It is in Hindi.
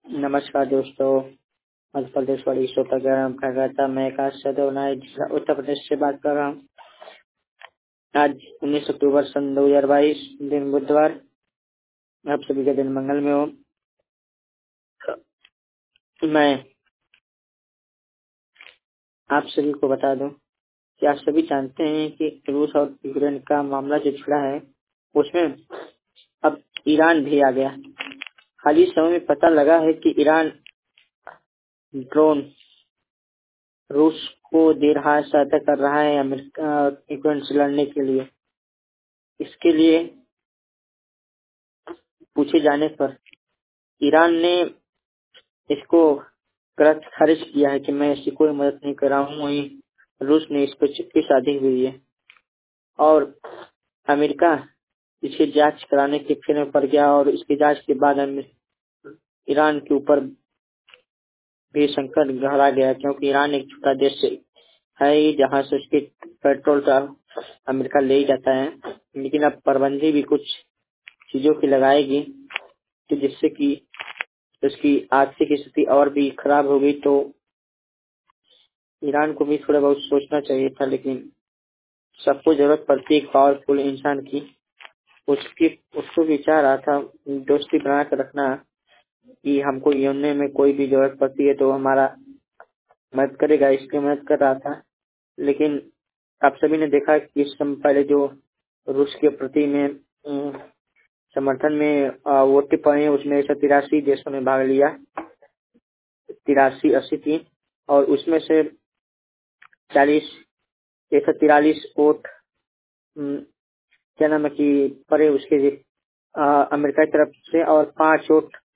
नमस्कार दोस्तों, मध्य प्रदेश वाली श्रोतागण था। मैं आकाश यादव नायक उत्तर प्रदेश से बात कर रहा हूँ। आज 19 अक्टूबर सन 2022 दिन बुधवार, आप सभी का दिन मंगल में हो। मैं आप सभी को बता दूं कि आप सभी जानते हैं कि रूस और यूक्रेन का मामला जो छिड़ा है उसमें अब ईरान भी आ गया। हाल ही समय में पता लगा है कि ईरान ड्रोन रूस को दे रहा है, सहायता कर रहा है अमेरिका यूक्रेन से लड़ने के लिए। इसके लिए पूछे जाने पर ईरान ने इसको खारिज किया है कि मैं इसकी कोई मदद नहीं कर रहा हूँ। वहीं रूस ने इस पर चुप्पी साधी हुई है और अमेरिका इसे जांच कराने के फिर में पड़ गया और इसकी जांच के बाद ईरान के ऊपर भी संकट गहरा गया, क्योंकि ईरान एक छोटा देश है ही जहाँ से उसके पेट्रोल का अमेरिका ले ही जाता है। लेकिन अब पाबंदी भी कुछ चीजों की लगाएगी तो जिससे कि उसकी आर्थिक स्थिति और भी खराब होगी। तो ईरान को भी थोड़ा बहुत सोचना चाहिए था, लेकिन सबको जरूरत पड़ती है एक पावरफुल इंसान की। उसको भी चाह रहा था दोस्ती बना कर रखना कि हमको यूएन में कोई भी जरूरत पड़ती है तो हमारा मदद करेगा, इसलिए मदद कर रहा था। लेकिन आप सभी ने देखा कि इस समय पहले जो रूस के प्रति में समर्थन में वोट पड़े, उसमें 183 देशों ने भाग लिया, 83-80 थी, और उसमें से 143 वोट क्या नाम है कि पड़े उसके अमेरिका की तरफ से, और 5 वोट